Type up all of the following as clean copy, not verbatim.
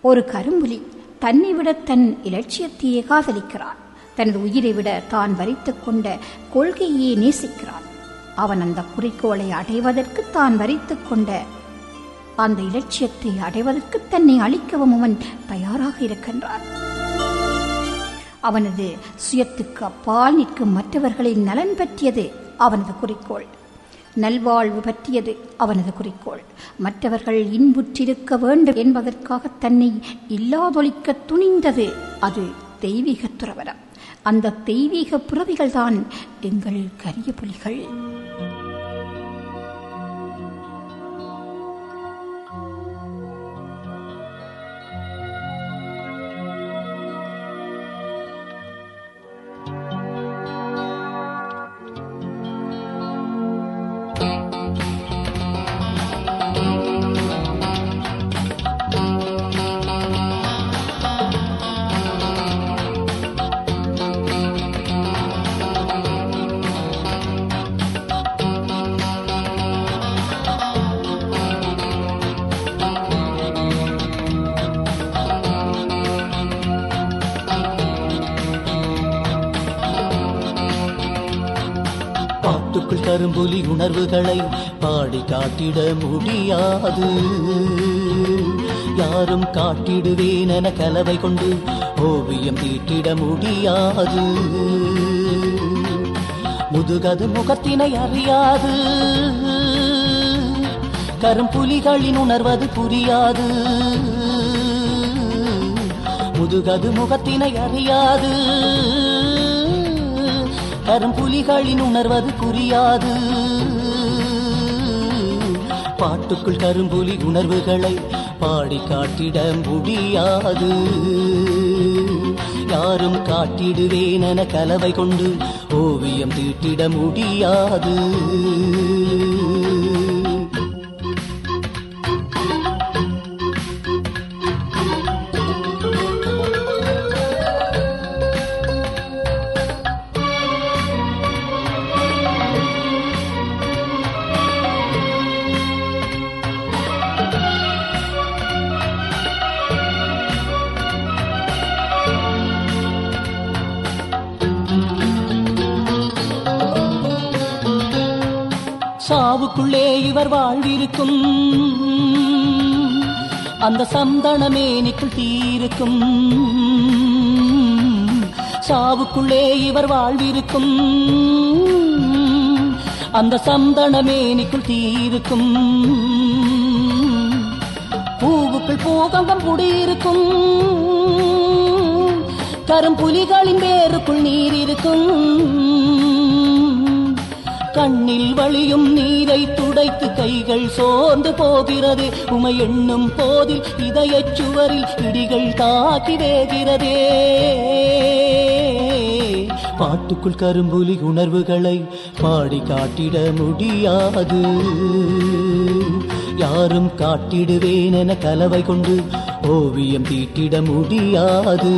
ஒரு கரும்புலி தன்னை விட தன் இலட்சியத்தையே காதலிக்கிறான். தனது உயிரை விட தான் வரித்துக் கொண்ட கொள்கையே நேசிக்கிறான். அவன் அந்த குறிக்கோளை அடைவதற்கு தான் வரித்துக் கொண்ட அந்த இலட்சியத்தை அடைவதற்கு தன்னை அளிக்கவும் அவன் தயாராக இருக்கின்றான். அவனது சுயத்துக்கு அப்பால் நிற்கும் மற்றவர்களின் நலன் பற்றியது அவனது குறிக்கோள். நல்வாழ்வு பற்றியது அவனது குறிக்கோள். மற்றவர்கள் இன்புற்றிருக்க வேண்டும் என்பதற்காக தன்னை இல்லாதொழிக்க துணிந்தது அது தெய்வீக துறவரம். அந்த தெய்வீக புறவிகள்தான் எங்கள் கரிய புலிகள். பாட்டுக்குள் கரும்புலி உணர்வுகளை பாடி காட்டிட முடியாது. யாரும் காட்டிடுவேன் என கலவை கொண்டு ஓவியம் தீட்டிட முடியாது. முதுகது முகத்தினை அறியாது. கரும்புலிகளின் உணர்வது புரியாது. முதுகது முகத்தினை அறியாது. கரும்புலிகளின் உணர்வது புரியாது. பாட்டுக்குள் கரும்புலி உணர்வுகளை பாடி காட்டிட முடியாது. யாரும் காட்டிடுவேன் என கலவை கொண்டு ஓவியம் தீட்டிட முடியாது. சாவுக்குள்ளே இவர் வாழ்விருக்கும். அந்த சந்தனமேனிக்குள் தீருக்கும். சாவுக்குள்ளே இவர் வாழ்விருக்கும். அந்த சந்தனமேனிக்குள் தீருக்கும். பூவுக்குள் பூகம்பம் குடியிருக்கும். கரும்புலிகளின் வேருக்குள் நீர் இருக்கும். கண்ணில் வழியும் நீரை துடைத்து கைகள் சோர்ந்து போகிறது. உமை எண்ணும் போதில் இதயச் சுவரில் இடிகள் தாக்கி வேகிறதே. பாட்டுக்குள் கரும்புலி உணர்வுகளை பாடி காட்டிட முடியாது. யாரும் காட்டிடுவேன் என கலவை கொண்டு ஓவியம் தீட்டிட முடியாது.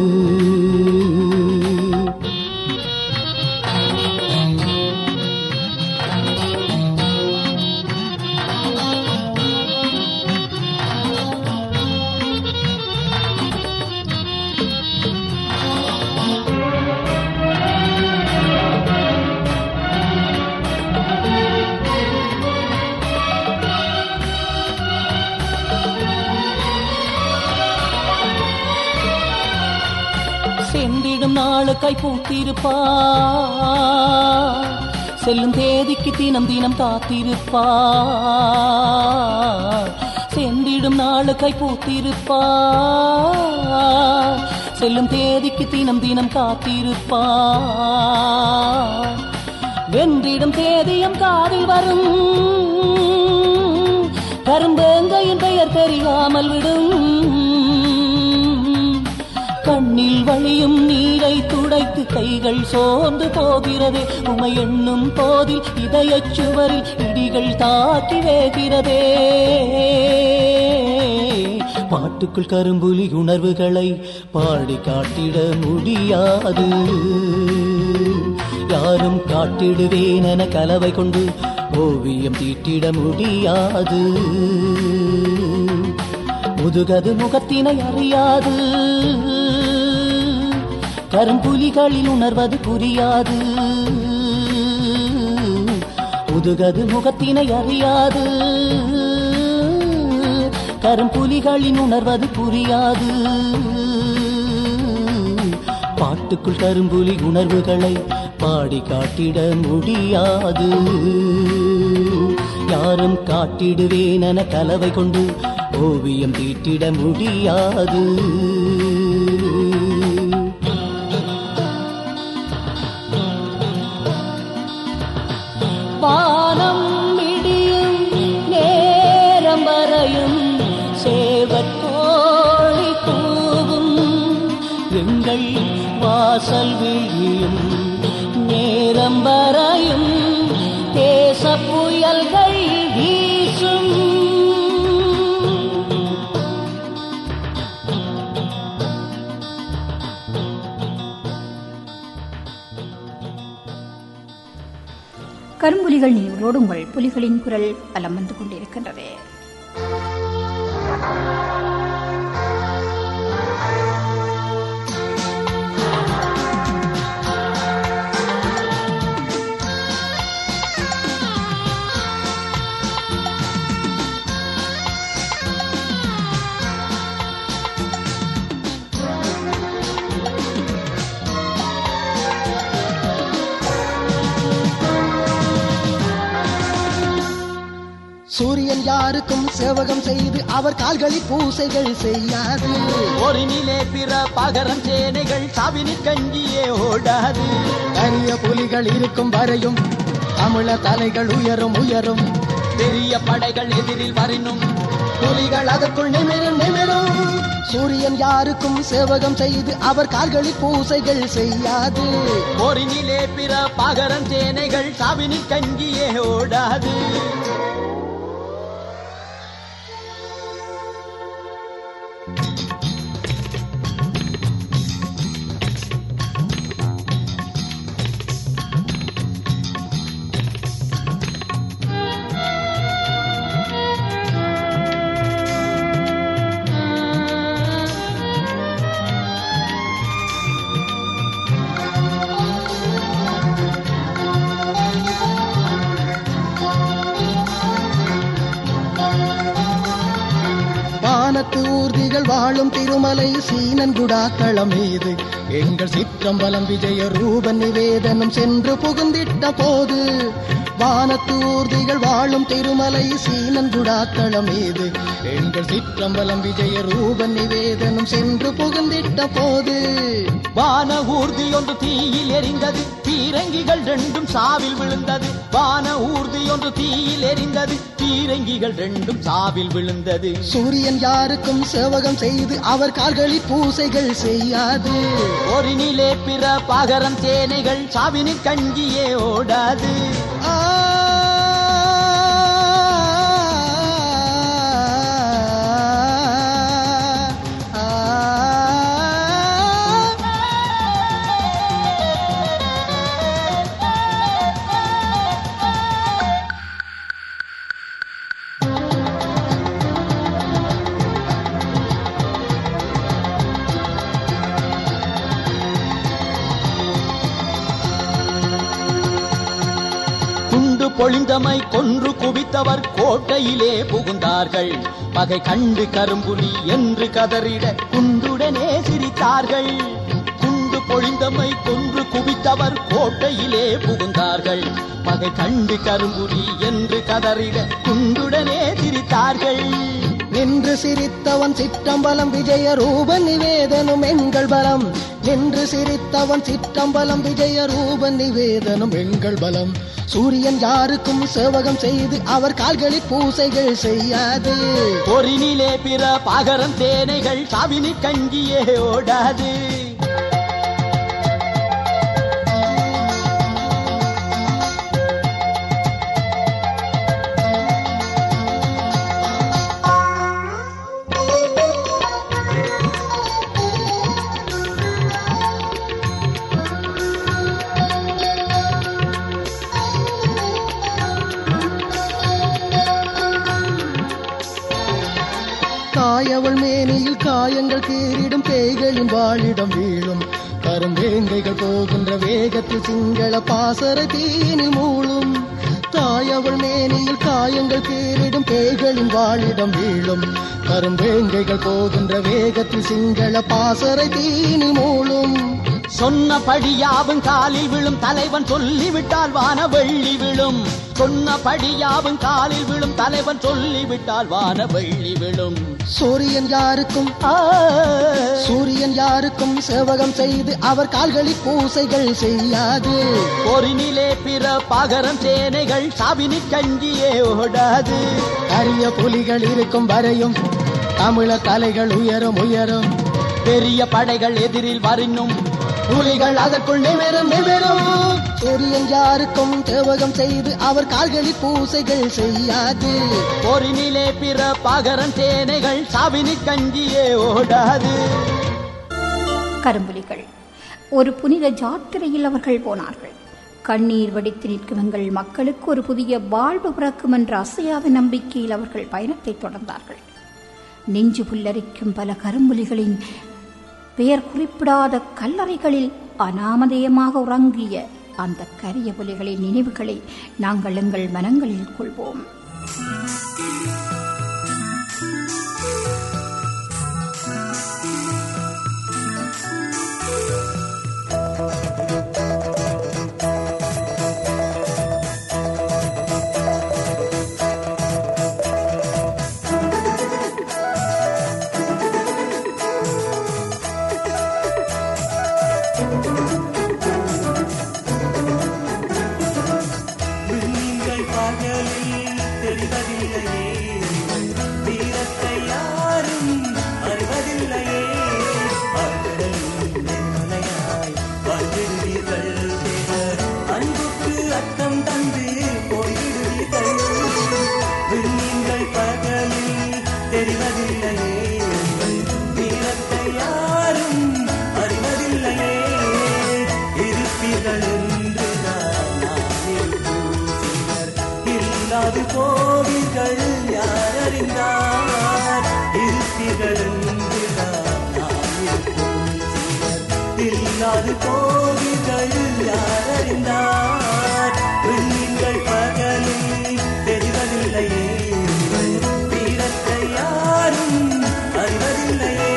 சென்றிடும் நாளுக்காய் பூத்திருப்பார். செல்லும் தேதிக்கு தினம் தினம் காத்திருப்பார். சென்றிடும் நாளுக்காய் பூத்திருப்பார். செல்லும் தேதிக்கு தினம் தினம் காத்திருப்பார். வென்றிடும் தேதியும் காதில் வரும். கரும்பேங்கையின் பெயர் தெரியாமல் விடும். கண்ணில் வழியும் நீரை துடைத்து கைகள் சோர்ந்து போகிறது. உமை எண்ணும் போதில் இதயச் சுவரில் இடிகள் தாக்கி வேகிறதே. பாட்டுக்குள் கரும்புலி உணர்வுகளை பாடி காட்டிட முடியாது. யாரும் காட்டிடுவேன் என கலவை கொண்டு ஓவியம் தீட்டிட முடியாது. முதுகது முகத்தினை அறியாது, கரும்புலிகளில் உணர்வது புரியாது. முதுகது முகத்தினை அறியாது, கரும்புலிகளின் உணர்வது புரியாது. பாட்டுக்குள் கரும்புலி உணர்வுகளை பாடி காட்டிட முடியாது. யாரும் காட்டிடுவேன கலவை கொண்டு ஓவியம் தீட்டிட முடியாது. வானம் இடியும் நேரம் வரையும் சேவற்கோழி கூவும், எங்கள் வாசல் விழியும் நேரம் வரையும் தேச புயல்கள் வீசும். கரும்புலிகள் நினைவுகளோடு உங்கள் புலிகளின் குரல் பலம் வந்து கொண்டிருக்கின்றது. சூரியன் யாருக்கும் சேவகம் செய்து அவர் கால்களில் பூசைகள் செய்யாது. ஒரு நிலே பிற பகரம் சேனைகள் சாவினி கஞ்சியே ஓடாது. கரிய புலிகள் இருக்கும் வரையும் தமிழர் தலைகள் உயரும் உயரும். பெரிய படைகள் எதிரில் வரினும் புலிகள் அதற்குள் நிமிரும் நிமிரும். சூரியன் யாருக்கும் சேவகம் செய்து அவர் கால்களில் பூசைகள் செய்யாது. ஒரு நிலே பிற பகரம் சேனைகள் சாவினி கஞ்சியே ஓடாது. வானத்து ஊர்திகள் வாழும் திருமலை சீனன்குடாக்களம் மீது எங்கள் சிற்றம்பலம் விஜய ரூபன் நிவேதனம் சென்று புகுந்திட்ட போது. வானத்து ஊர்திகள் வாழும் திருமலை சீனன்குடாக்களம் மீது எங்கள் சிற்றம்பலம் விஜய ரூபன் நிவேதனம் சென்று புகுந்திட்ட போது. வான ஊர்தி ஒன்று தீயில் எரிந்தது, பீரங்கிகள் ரெண்டும் சாவில் விழுந்தது. வான ஊர்தி ஒன்று தீயில் எரிந்தது, பீரங்கிகள் ரெண்டும் சாவில் விழுந்தது. சூரியன் யாருக்கும் சேவகம் செய்து அவர் கால்களில் பூசைகள் செய்யாது. ஒரு நிலே பிற பகரம் சேனைகள் சாவினி கஞ்சியே ஓடாது. பொழிந்தமை கொன்று குவித்தவர் கோட்டையிலே புகுந்தார்கள். பகை கண்டு கரும்புலி என்று கதறிட குண்டுடனே சிரித்தார்கள். குண்டு பொழிந்தமை கொன்று குவித்தவர் கோட்டையிலே புகுந்தார்கள். பகை கண்டு கரும்புலி என்று கதறிட குண்டுடனே சிரித்தார்கள். நின்று சிரித்தவன் சிற்றம்பலம் விஜய ரூபன் நிவேதனும் எங்கள் பலம். நின்று சிரித்தவன் சிற்றம்பலம் விஜய ரூபன் நிவேதனும் எங்கள் பலம். சூரியன் யாருக்கும் சேவகம் செய்து அவர் கால்களில் பூசைகள் செய்யாது. ஒரு நிலே பிற பகரம் சேனைகள் சாவினி கஞ்சியே ஓடாது. தாயவள் காயங்கள் கீறிடும் பேய்களின் வாழிடம் வீழும் கரும்பேங்கைகள் போகின்ற வேகத்தில் சிங்கள பாசறை தீனி மூழும் தாயவள் மேனியில் காயங்கள் கீறிடும் பேய்களின் வாழிடம் வீழும் கரும்பேங்கைகள் போகின்ற வேகத்தில் சிங்கள பாசறை தீனி மூழும் சொன்னபடியாவும் காலில் விழும் தலைவன் சொல்லிவிட்டால் வான வெள்ளி விழும் சொன்னபடியாவும் காலில் விழும் தலைவன் சொல்லிவிட்டால் வான வெள்ளி விழும் சூரியன் யாருக்கும் சேவகம் செய்து அவர் கால்களில் பூசைகள் செய்யாது பொறினிலே பிற பகரம் சேனைகள் சாவினி கஞ்சியே ஓடாது அரிய புலிகள் இருக்கும் வரையும் தமிழர் தலைகள் உயரும் உயரும் பெரிய படைகள் எதிரில் வரினும் புலிகள் அதற்குள் நிமிரும் நிமிரும் சூரியன் யாருக்கும் சேவகம் செய்து அவர் கால்களில் பூசைகள் செய்யாது பொறினிலே பிற பகரம் சேனைகள் சாவினி கஞ்சியே ஓடாது. கரும்புலிகள் ஒரு புனித ஜாத்திரையில் அவர்கள் போனார்கள். கண்ணீர் வடித்து நிற்கும் எங்கள் மக்களுக்கு ஒரு புதிய வாழ்வு பிறக்கும் என்ற அசையாத நம்பிக்கையில் அவர்கள் பயணத்தை தொடர்ந்தார்கள். நெஞ்சு புல்லரிக்கும் பல கரும்புலிகளின் பெயர் குறிப்பிடாத கல்லறைகளில் அனாமதேயமாக உறங்கிய அந்த கரிய புலிகளின் நினைவுகளை நாங்கள் எங்கள் மனங்களில் கொள்வோம். கோவில்கள் யாரறிந்தார் இருப்பீர்கள் இல்லாது கோவில்கள் யாரறிந்தார் நீங்கள் பகலில் தெரிவதில்லையே வீரத்தை யாரும் அறிவதில்லையே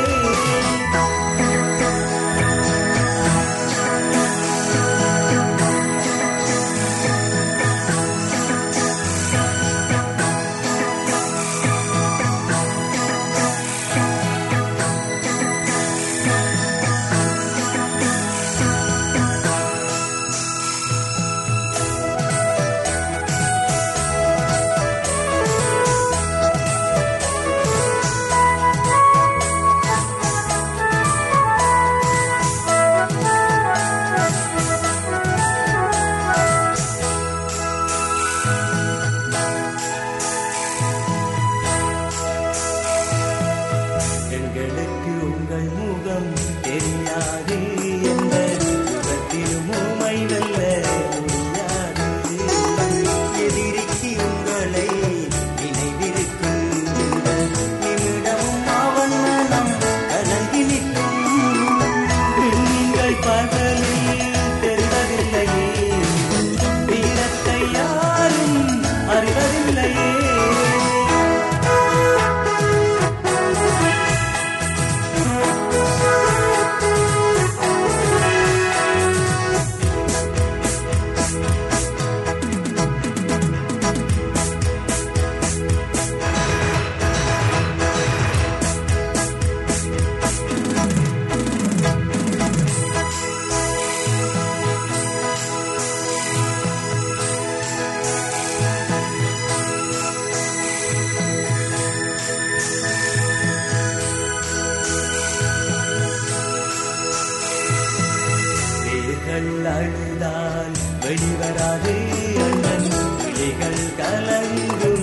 அழுதால் வெளிவராதே அண்ணன் கிளிகள் கலங்கும்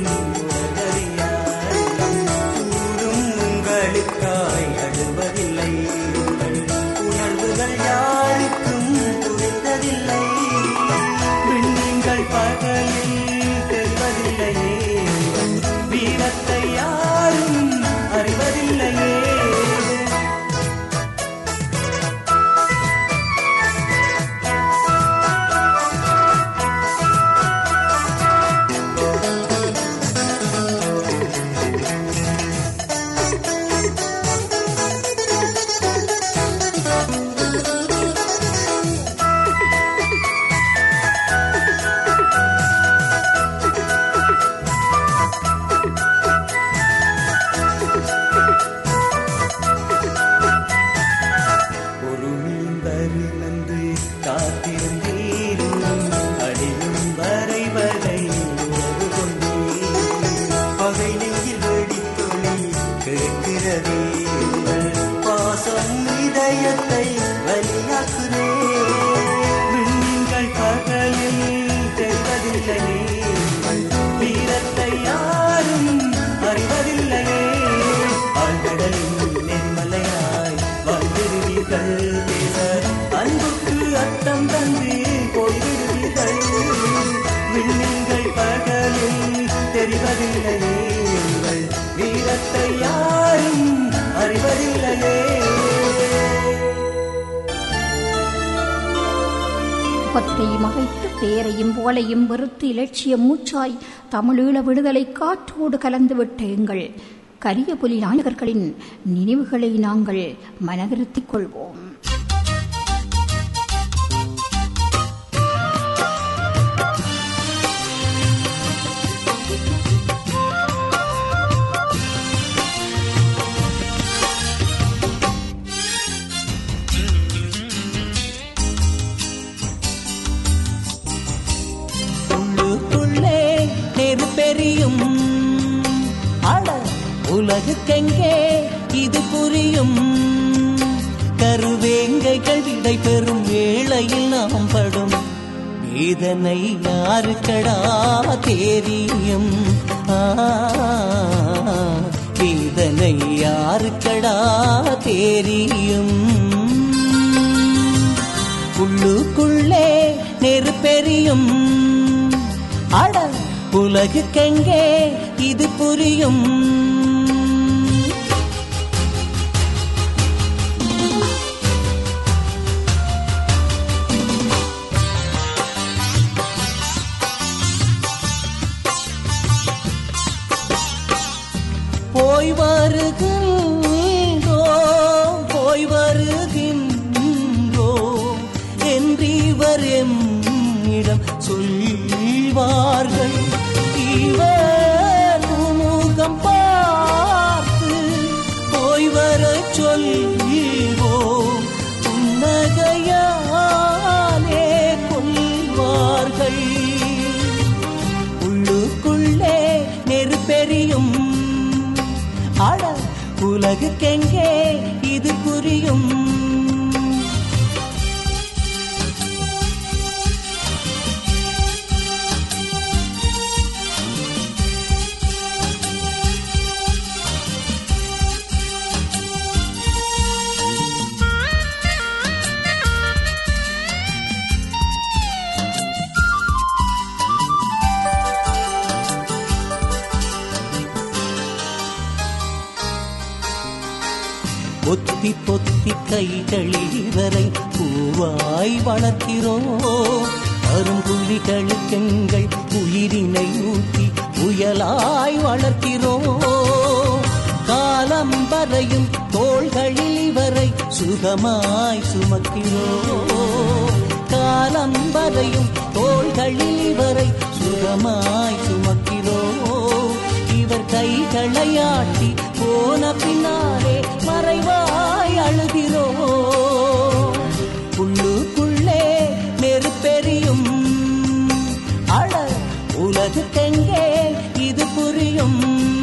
சூடும் உங்களுக்காய் அழுவதில்லை உங்கள் உணர்வுகள் யாருக்கும் புரிந்ததில்லை நீங்கள் பகலில் தெரிவதில்லையே வீரத்தை யாரும் அறிவதில்லையே வீரத்தை வலியாக்குதே. விண்மீன்கள் பகலில் தெரிவதில்லையே, வீரத்தை யாரும் அறிவதில்லையே. ஆழ்கடலின் நெறிமலையாய் வாழ்ந்திருவீர்கள் தேச அன்புக்கு அர்த்தம் தந்து போய்விடுவீர்கள். விண்மீன்கள் பகலில் தெரிவதில்லையே, வீரத்தை யாரும் அறிவதில்லையே. முகத்தையும் அகைத்து பேரையும் புகழையும் வெறுத்து இலட்சிய மூச்சாய் தமிழீழ விடுதலை காற்றோடு கலந்துவிட்ட எங்கள் கரிய புலி நாயகர்களின் நினைவுகளை நாங்கள் மனதிருத்திக் கொள்வோம். பெரியும் அட உலகுக்கெங்கே இது புரியும். கருவேங்கைகள் விடை பெறும் வேளையில் நாம் படும் வேதனை யாருக்கடா தெரியும். வேதனை யாருக்கடா தெரியும். உள்ளுக்குள்ளே நெருப்பெரியும் அட உலகுக்கெங்கே இது புரியும். போய் வருகின்றோம் என்றிவர் எம்மிடம் சொல்வார்கள். இவர் முகம் பார்த்து போய் வர சொல்வோம். புன்னகையாலே கொள்வார்கள். உள்ளுக்குள்ளே நெருப்பெரியும் அட உலகுக்கெங்கே இது புரியும். பொத்தி பொத்தி கைகளில் இவரை பூவாய் வளர்க்கிறோம். அரும்புலிகளுக்கெங்கள் உயிரினை ஊட்டி புயலாய் வளர்க்கிறோம். காலம் வரையும் தோள்களில் இவரை சுகமாய் சுமக்கிறோம். காலம் வரையும் தோள்களில் இவரை சுகமாய் சுமக்கிறோம். இவர் கைகளையாட்டி போன பின்னாலே மறைவாய் அழுகிறோம். உள்ளுக்குள்ளே நெருப்பெரியும் அழ உலகுக்கெங்கே இது புரியும்.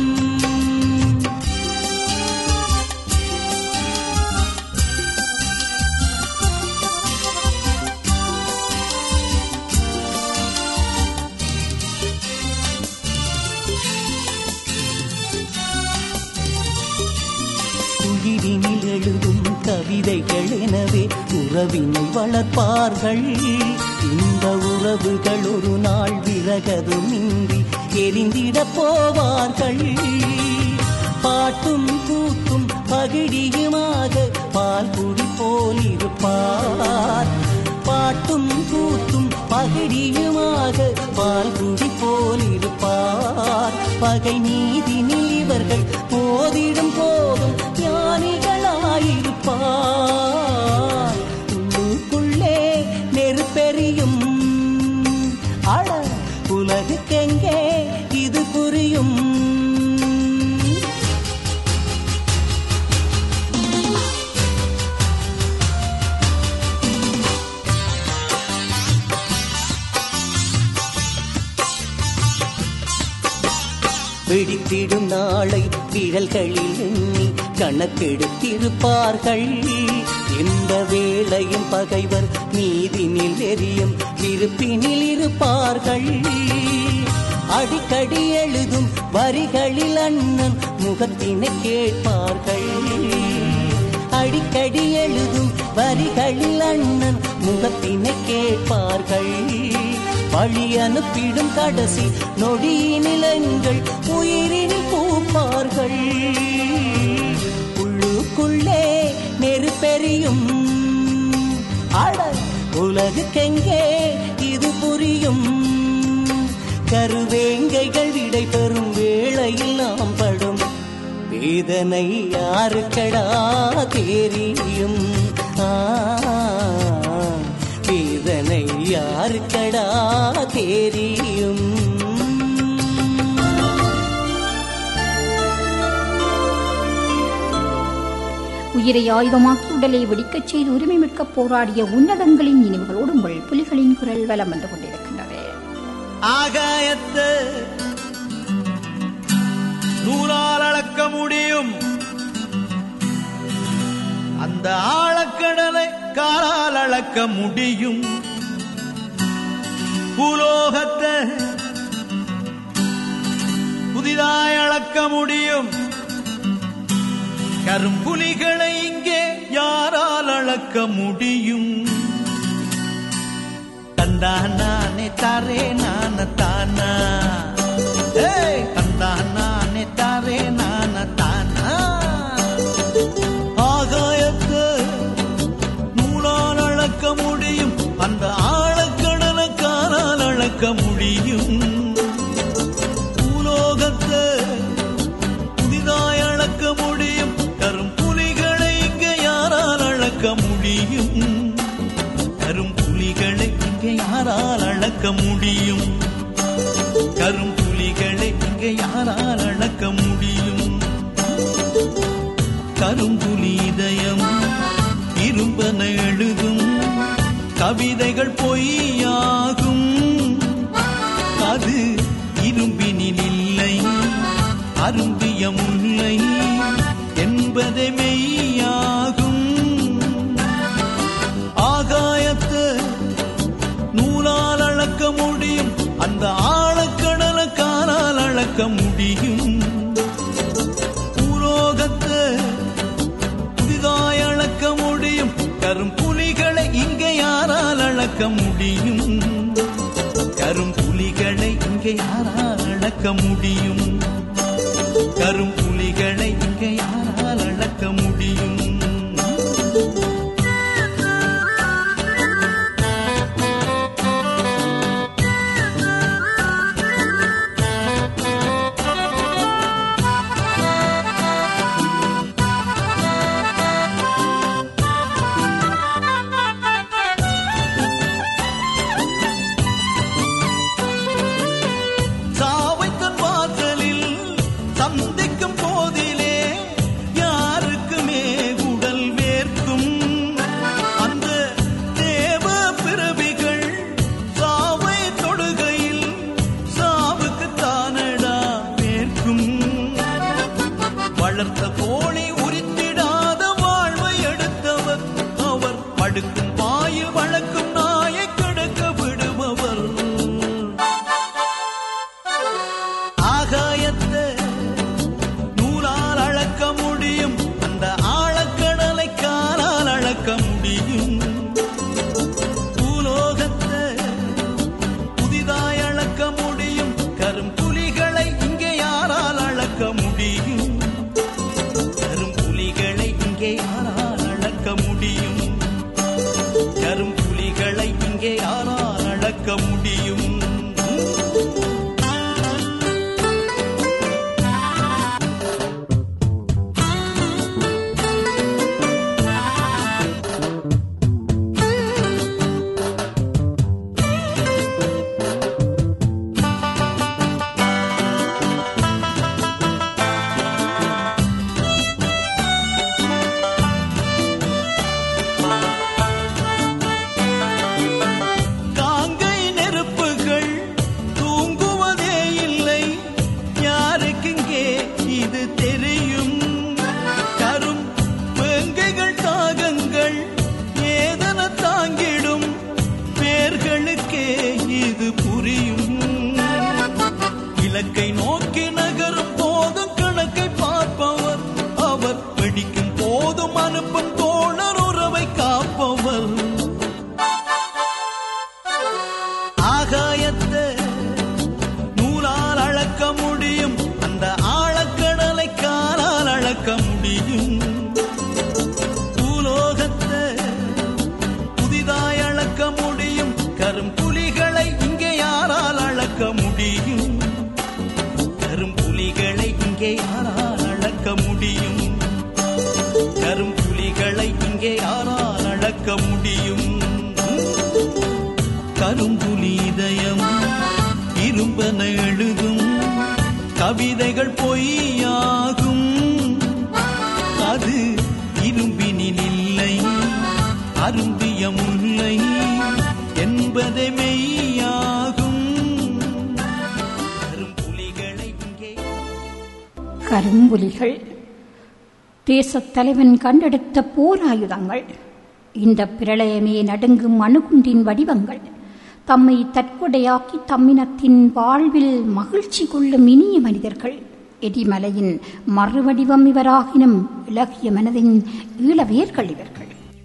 உயிரினில் எழுதும் கவிதைகள் எனவே உறவினை வளர்ப்பார்கள். இந்த உறவுகள் ஒரு நாள் விறகதுமின்றி எரிந்திட போவார்கள். பாட்டும் கூத்தும் பகிடியுமாக பால் குடி போலிருப்பார். பாட்டும் கூத்தும் பகிடியுமாக பால் குடி போலிருப்பார். பகை நீதினில் இவர்கள் போதிடும் போதும் ஞானிகளாயிருப்பார். உள்ளுக்குள்ளே நெருப்பெரியும் அழ உலகுக்கெங்கே இது புரியும். வெடித்திடும் நாளை விரல்களில் எண்ணி கணக்கெடுத்திருப்பார்கள். எந்த வேளையும் பகைவர் மீதினில் எரியும் இருப்பினில் இருப்பார்கள். அடிக்கடி எழுதும் வரிகளில் அண்ணன் முகத்தினை கேட்பார்கள். அடிக்கடி எழுதும் வரிகளில் அண்ணன் முகத்தினை கேட்பார்கள். வழி அனுப்பிடும் கடைசி நொடியினில் எங்கள் உயிரினில் பூப்பார்கள். உள்ளுக்குள்ளே நெருப்பெரியும் அட உலகுக்கெங்கே இது புரியும். கருவேங்கைகள் விடை பெறும் வேளையில் நாம் படும் வேதனை யாருக்கடா தெரியும். வேதனை யாருக்கடா தெரியும். உயிரை ஆயுதமாக்கி உடலை வெடிக்கச் செய்து உரிமை மீட்கப் போராடிய உன்னதங்களின் நினைவுகளோடு உங்கள் புலிகளின் குரல் வலம் வந்து கொண்டிருக்கின்றது. ஆகாயத்தை நூலால் அளக்க முடியும், அந்த ஆழக்கடலை காலால் அளக்க முடியும். பூலோகத்தை புதிதாய் அளக்க முடியும், கரும்புலிகளை இங்கே யாரால் அளக்க முடியும். தந்தானே தாரே நான தானா, தந்தானே தாரே நான தானா. ஆகாயத்தை நூலால் அளக்க முடியும், அந்த ஆழக்கடலை காலால் அளக்க முடியும். பூலோகத்தை புதிதாய் அளக்க முடியும், கரும்புலிகளை இங்கே யாரால் அளக்க முடியும். கரும்புலிகளை இங்கே யாரால் அளக்க முடியும். கரும்புலிகளை இங்கே யாரால் அளக்க முடியும். கரும்புலி இதயம் இரும்பன எழுதும் கவிதைகள் பொய்யாகும். அது இரும்பினில் இல்லை, அரும்பிய முல்லை என்பதை மெய்யாகும். ஆகாயத்தை நூலால் அளக்க முடியும், அந்த ஆழக்கடலை காலால் அளக்க முடியும். பூலோகத்தை புதிதாய் அளக்க முடியும், கரும்புலிகளை இங்கே யாரால் அளக்க முடியும். கரும்புலிகளை இங்கே யாரால் அளக்க முடியும். கரும்புலிகளை இங்கே யாரால் அளக்க முடியும். வளர்த்த கோழி உரித்திடாத வாழ்வை எடுத்தவர் அவர். படுக்கும் பாயில் வளர்க்கும் நாயை கடக்க விடுபவர். ஆகாயத்தை நூலால் அளக்க முடியும், அந்த ஆழக்கடலை காலால் அளக்க முடியும். பூலோகத்தை புதிதாய் அளக்க முடியும், கரும்புலிகளை இங்கே யாரால் அளக்க முடியும். கரும்புலிகளை இங்கே யாரால் அளக்க முடியும். கரும்புலிகளை இங்கே யாரால் அளக்க முடியும். இங்கே யாரால் அளக்க முடியும்? கரும்புலி இதயம் இரும்பன எழுதும் கவிதைகள் பொய்யாகும். அது இரும்பினில் இல்லை அரும்பிய முல்லை என்பதை மெய்யாகும். கரும்புலிகளை இங்கே கரும்புலிகள் தேசத் தலைவன் கண்டெடுத்த போராயுதங்கள். இந்த பிரளயமே நடுங்கும் அணுகுண்டின் வடிவங்கள். தம்மை தற்கொடையாக்கி தம்மினத்தின் வாழ்வில் மகிழ்ச்சி கொள்ளும் இனிய மனிதர்கள். எரிமலையின் மறுவடிவம் இவராகினும் இலகிய மனதின் ஈழவேர்கள் இவர்கள்.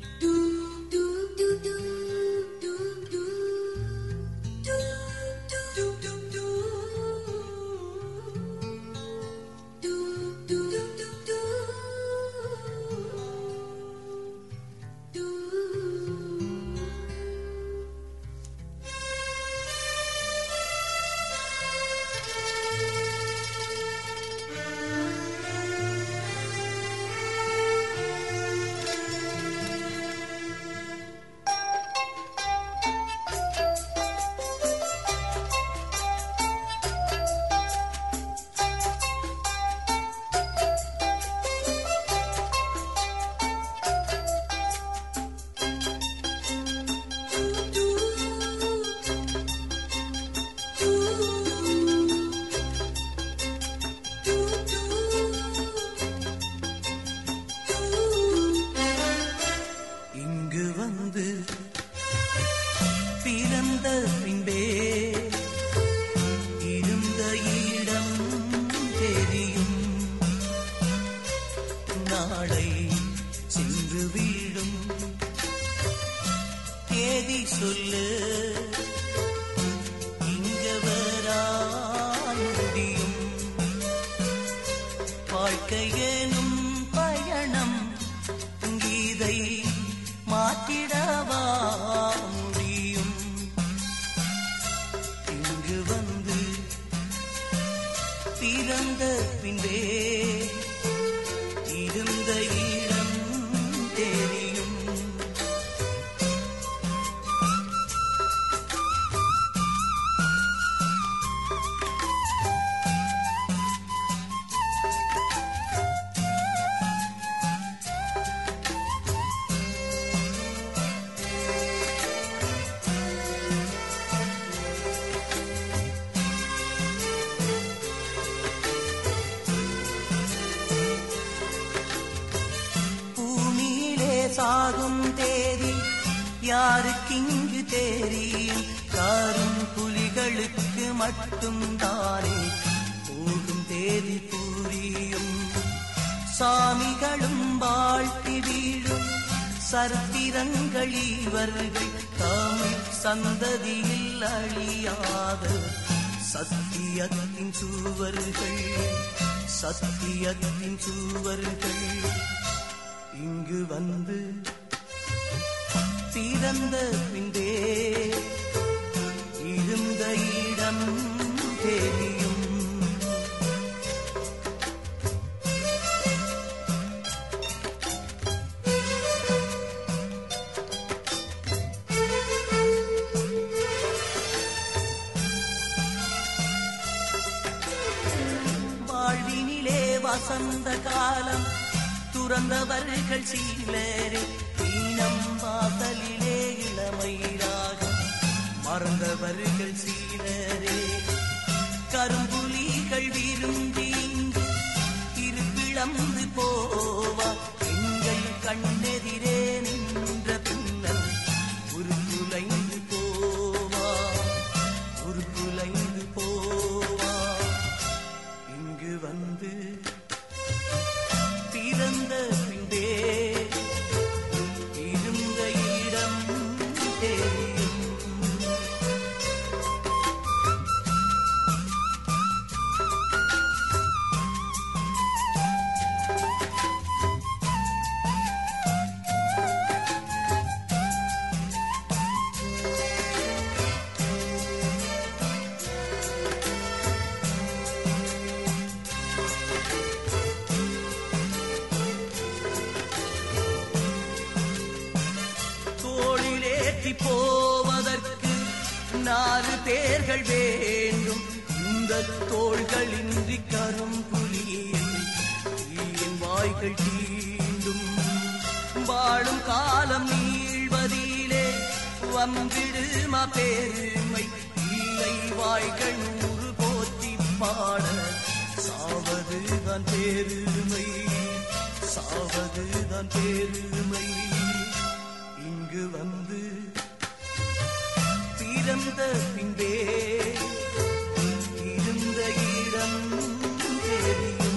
சாகும் தேதி யாருக்கிங்கு தெரியும்? காரும் புலிகளுக்கு மட்டும் தானே போகும் தேதி புரியும். சாமிகளும் வாழ்த்தி வீழும் சரித்திரங்கள் இவர்கள். தமிழ் சந்ததியில் அழியாத சத்தியத்தின் சுவர்கள், சத்தியத்தின் சுவர்கள். இங்கு வந்து பிறந்த பின்பே இருந்த இடம் தெரியும். வாழ்வினிலே வசந்த காலம் துறந்தவர்கள் சீலரே. தீனம் வாசலிலே இளமையாக மறந்தவர்கள் சீலரே. கரும்புலிகள் விரும்பி இருப்பிழந்து போவா எங்கள் கண்ணெதிரே நின்ற பின்னர் உருக்குலைந்து போவா, உருக்குலைந்து போவா. இங்கு வந்து பிறந்த பின்பே இருந்த இடம் தெரியும். ஏற்றி போவதற்கு 4 தேர்கள் வேண்டும். இந்த தோள்களின்றி கரும்புலியை என் வாய்கள் தீண்டும். வாழும் காலம் நீழ்வதிலே வந்திடுமா பெருமை இல்லை. வாய்கள் 100 போற்றி பாட சாவதுதான் பெருமை, சாவதுதான் பெருமை. இங்கு வந்து பிறந்த பின்பே இருந்த இடம் தெரியும்.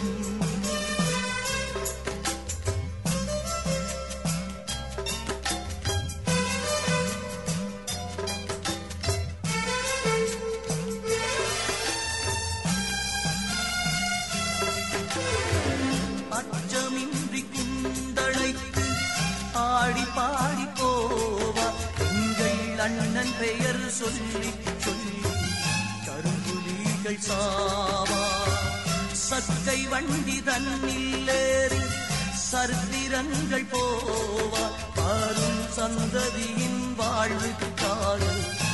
அச்சமின்றி குந்தழைத்து ஆடி பாடி போவா. உங்கள் அண்ணன் பெயர் சொல்லி சொல்லி கரும்புலிகள் சாவா. சக்கை வண்டி தன்னில்லேறி சரித்திரங்கள் போவா. அரும் சந்ததியின் வாழ்வுக்காக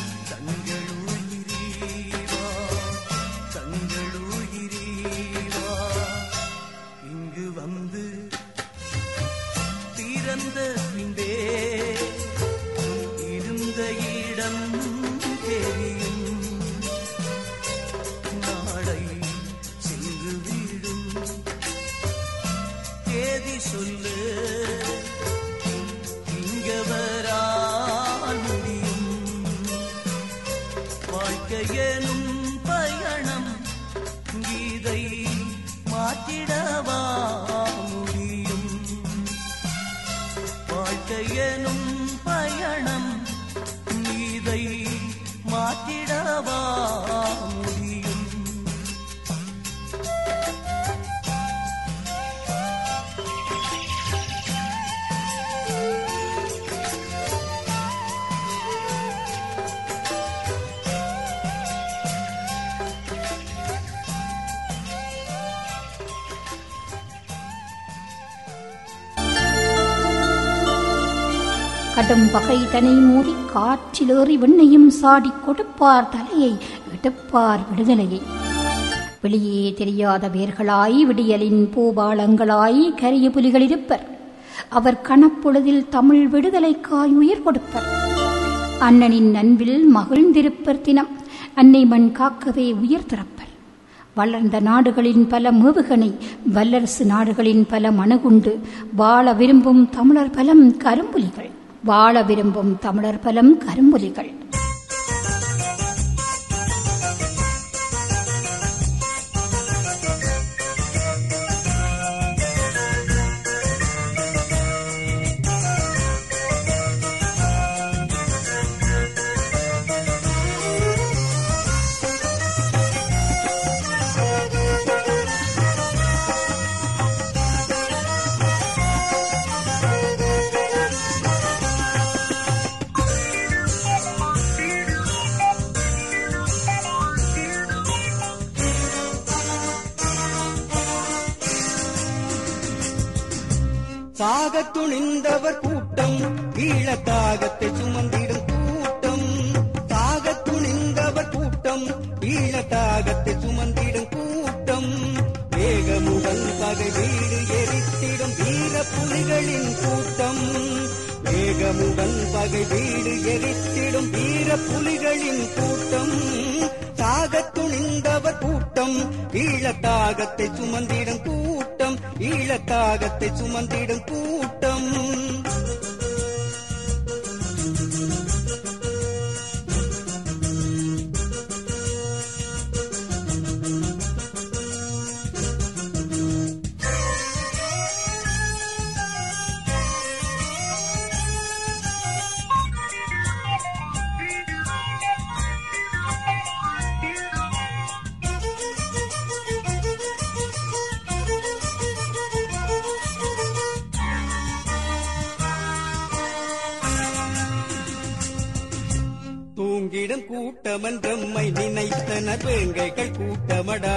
தங்களுயிரீவா, தங்களுயிரீவா. இங்கு வந்து பிறந்த பின்பே இருந்த இடம் தெரியும். நாளை சென்று விடும் தேதி சொல்லு இங்க வரால் முடியும். வாழ்க்கையெனும் பயணம் கீதை மாற்றிடவா முடியும். வாழ்க்கையெனும் பயணம் கீதை மாற்றிடவா முடியும். கடும் பகை தனை மூடி காற்றிலேறி வெண்ணையும் சாடி கொடுப்பார் தலையை எடுப்பார் விடுதலையை. வெளியே தெரியாத வேர்களாய் விடியலின் பூபாளங்களாய் கரிய புலிகள் இருப்பர். அவர் கணப்பொழுதில் தமிழ் விடுதலைக்காய் உயிர் கொடுப்பர். அண்ணனின் அன்பில் மகிழ்ந்திருப்பர் தினம் அன்னை மண் காக்கவே உயிர் திறப்பர். வளர்ந்த நாடுகளின் பல மேவுகணை வல்லரசு நாடுகளின் பல மனகுண்டு வாழ விரும்பும் தமிழர் பலம் கரும்புலிகள், வாழ விரும்பும் தமிழர் பலம் கரும்புலிகள். சாகத் துணிந்தவர் கூட்டம், ஈழத்தாகத்தை சுமந்திடும் கூட்டம். சாகத் துணிந்தவர் கூட்டம், ஈழத்தாகத்தை சுமந்திடும் கூட்டம். வேகமுடன் பகை வீடு எரித்திடும் வீர புலிகளின் கூட்டம். வேகமுடன் பகை வீடு எரித்திடும் வீர புலிகளின் கூட்டம். சாகத் துணிந்தவர் கூட்டம், ஈழத்தாகத்தை சுமந்திடும் கூட்டம். ஈழத்தாகத்தை சுமந்திடும் கூட்டம். தூங்கிடும் கூட்டமன்றம்மை நினைத்தனர் வேங்கைகள் கூட்டமடா,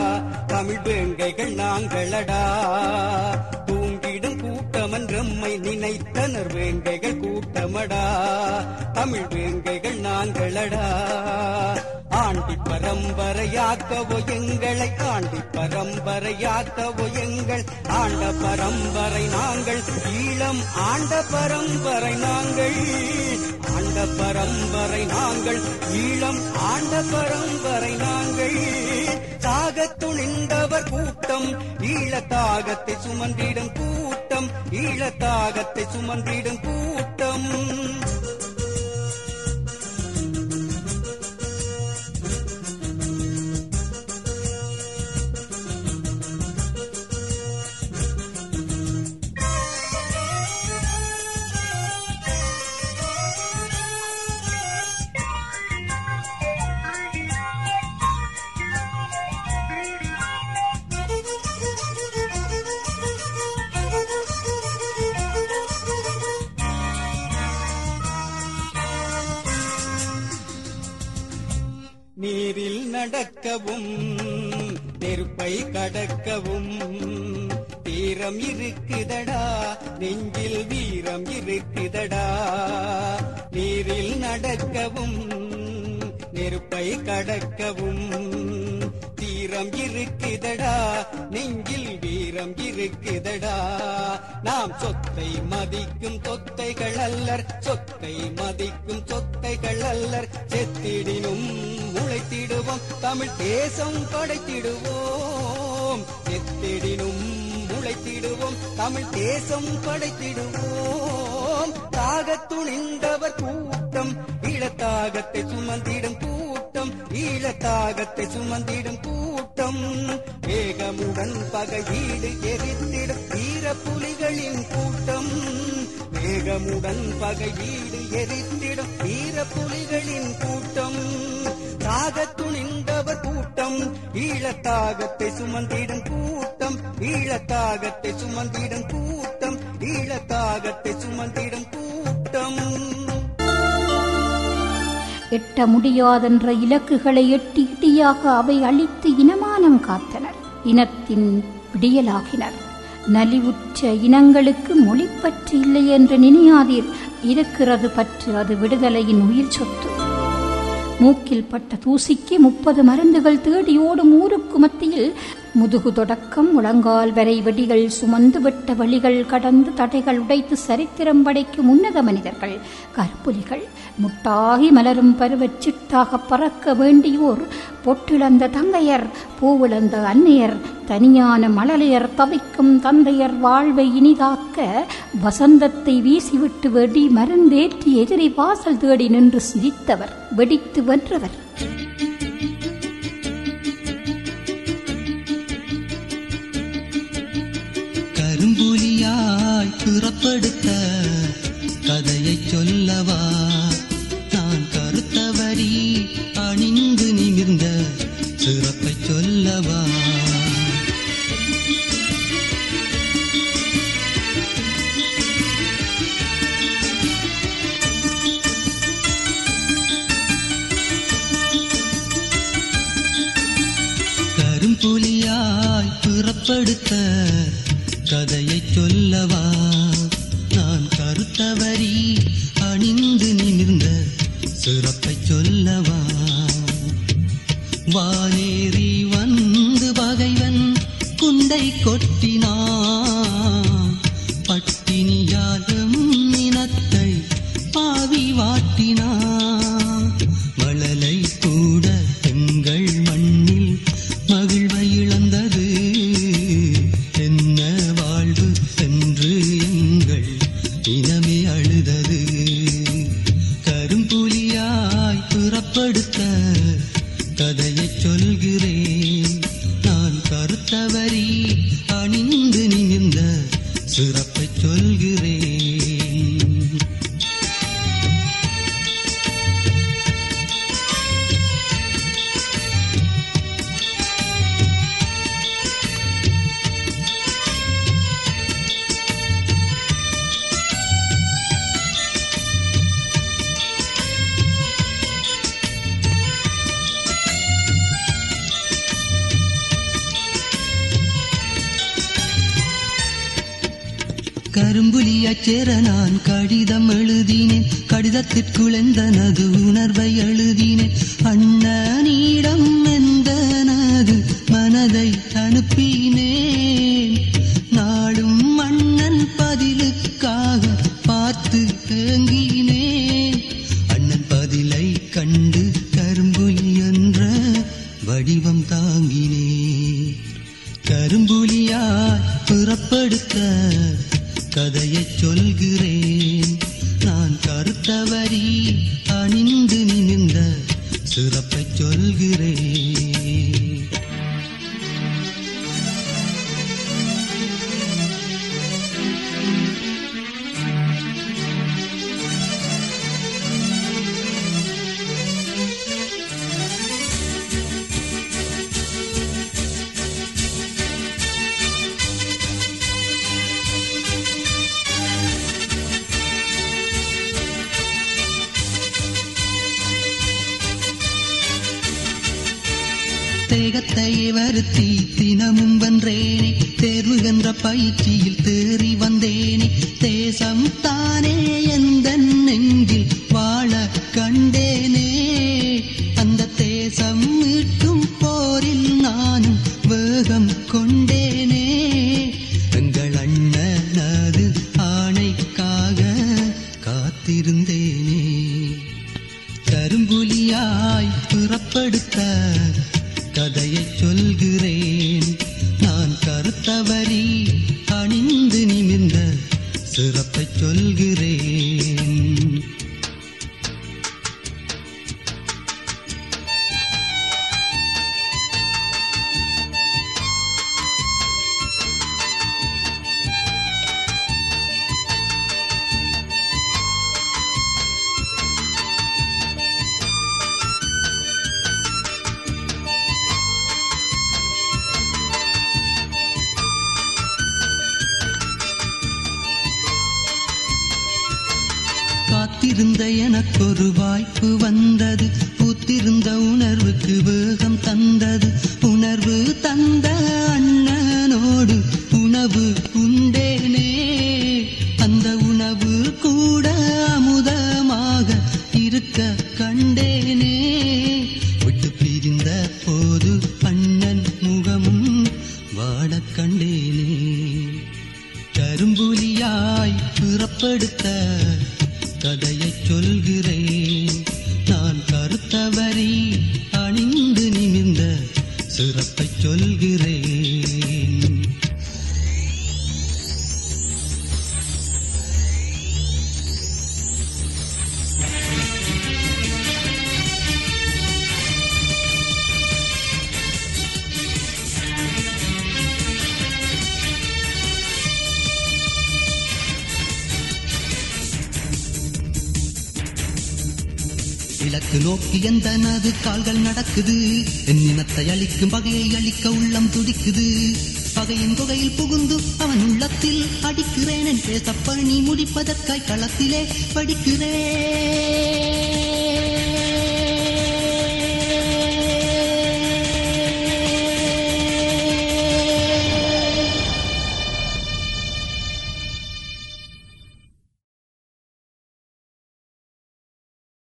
தமிழ் வேங்கைகள் நாங்களடா. தூங்கிடும் கூட்டமன்றம்மை நினைத்தனர் வேங்கைகள் கூட்டமடா, தமிழ் வேங்கைகள் நாங்களடா. ஆண்டி பரம்பரையாக்கவோ எங்களை, ஆண்டி பரம்பரையாக்கவோ எங்கள், ஆண்ட பரம்பரை நாங்கள், ஈழம் ஆண்ட பரம்பரை நாங்கள், ஆண்ட பரம்பரை நாங்கள், ஈழம் ஆண்ட பரம்பரை நாங்கள். சாகத் துணிந்தவர் கூட்டம், ஈழத்தாகத்தை சுமந்திடும் கூட்டம், ஈழத்தாகத்தை சுமந்திடும் கூட்டம். நீரில் நடக்கவும் நெருப்பை கடக்கவும் வீரம் இருக்குதடா, நெஞ்சில் வீரம் இருக்குதடா. நீரில் நடக்கவும் நெருப்பை கடக்கவும் வீரம் இருக்குதடா, நெஞ்சில் வீரம் இருக்குதடா. நாம் சொத்தை மதிக்கும் சொத்தைகள் அல்லர், சொத்தை மதிக்கும் சொத்தைகள் அல்லர். செத்திடினும் முளைத்திடுவோம், தமிழ் தேசம் படைத்திடுவோம். செத்திடினும் முளைத்திடுவோம், தமிழ் தேசம் படைத்திடுவோம். தாகத் துணிந்தவர் கூட்டம், ஈழத்தாகத்தை சுமந்திடும் கூட்டம், ஈழத்தாகத்தை சுமந்திடும் கூட்டம். வேகமுடன் பகையீடு எரித்திடும் வீர புலிகளின் கூட்டம், வேகமுடன் பகையீடு எரித்திடும் வீர புலிகளின் கூட்டம். தாகத் துணிந்தவர் கூட்டம், ஈழத்தாகத்தை சுமந்திடும் கூட்டம், ஈழத்தாகத்தை சுமந்திடும் கூட்டம், ஈழத்தாகத்தை சுமந்திடும் கூட்டம். எட்ட முடியாதென்ற இலக்குகளை எட்டி இடியாக அவை அழித்து இனமானம் காத்தனர், இனத்தின் விடியலாகினர். நலிவுற்ற இனங்களுக்கு மொழி பற்று இல்லை என்று நினையாதீர், இருக்கிறது பற்று, அது விடுதலையின் உயிர் சொத்து. மூக்கில் பட்ட தூசிக்கு 30 மருந்துகள் தேடி ஓடும் ஊருக்கு மத்தியில் முதுகு தொடக்கம் முழங்கால் வரை வெடிகள் சுமந்து விட்ட வழிகள் கடந்து தடைகள் உடைத்து சரித்திரம் படைக்கும் உன்னத மனிதர்கள் கருப்புலிகள். முட்டாகி மலரும் பருவச் சிட்டாக பறக்க வேண்டியோர், பொட்டிழந்த தங்கையர், பூவிழந்த அன்னையர், தனியான மழலையர், தவிக்கும் தந்தையர் வாழ்வை இனிதாக்க வசந்தத்தை வீசிவிட்டு வெடி மருந்தேற்றி எதிரி வாசல் தேடி நின்று சிரித்தவர், வெடித்து வென்றவர். கரும்புலியாய் புறப்படுத்த கதையை சொல்லவா, நான் கருத்தவரி அணிந்து நிமிர்ந்த சிறப்பை சொல்லவா. கரும்புலியாய் புறப்படுத்த கதையை சொல்லவா, நான் கருத்தவரி அணிந்து நிமிர்ந்த சிறப்பை சொல்லவா. வானேறி வந்து பகைவன் குண்டை கொட்டினான், பட்டினியாலும் இனத்தை பாவி வாட்டினான். மழலை கூட எங்கள் மண்ணில் மகிழ்வை இழந்தது, என்ன வாழ்வு என்று எங்கள் இனமே அழுதது. கரும்புலியாய் புறப்படுத்த கதையை சொல்கிறேன், நான் கருத்தவரி அணிந்து நிமிர்ந்த சிறப்பை சொல்கிறேன். சேர நான் கடிதம் எழுதினேன். கடிதத்திற்குள் எந்தனது உணர்வை எழுதினேன். அண்ணனிடம் எந்தனது மனதை அனுப்பினேன். நாளும் அண்ணன் பதிலுக்காக பார்த்து ஏங்கினேன். அண்ணன் பதிலை கண்டு கரும்புலி என்ற வடிவம் தாங்கினேன். கரும்புலியாய் புறப்படுத்த கதையைச் சொல்கிறேன். நான் கருத்தவரி அணிந்து நிமிர்ந்த சிறப்பைச் சொல்கிறேன். தேகத்தை வருத்தி தினமும் வென்றேனே. தேர்வு என்ற பயிற்சியில் தேறி வந்தேனே. தேசம் தானே எந்த நெஞ்சில் வாழ கண்டேனே. அந்த தேசம் மீட்கும் போரில் நானும் வேகம் கொண்டேனே. எங்கள் அண்ணனது ஆணைக்காக காத்திருந்தேனே. கரும்புலியாய் புறப்படுத்த கதையைச் சொல்கிறேன். நான் கருத்தவரி அணிந்து நிமிர்ந்த சிறப்பைச் சொல்கிறேன். காத்திருந்த எனக்கொரு வாய்ப்பு வந்தது. பூத்திருந்த உணர்வுக்கு வேகம் தந்தது. உணர்வு தந்த அண்ணனோடு உணவு உண்டேனே. அந்த உணவு கூட அமுதமாக இருக்க கண்டேனே. விட்டு பிரிந்த போது அண்ணன் முகமும் வாடக் கண்டேனே. கரும்புலியாய் புறப்படுத்த கதையைச் சொல்கிறேன். நான் கருத்தவரி அணிந்து நிமிர்ந்த சிறப்பைச் சொல்கிறேன். இலக்கு நோக்கி எந்தனது கால்கள் நடக்குது. என் இனத்தை அழிக்கும் பகையை அழிக்க உள்ளம் துடிக்குது. பகையின் குகையில் புகுந்து அவன் உள்ளத்தில் அடிக்கிறேன். என் பேசப்பணி முடிப்பதற்காய் களத்திலே படிக்கிறேன்.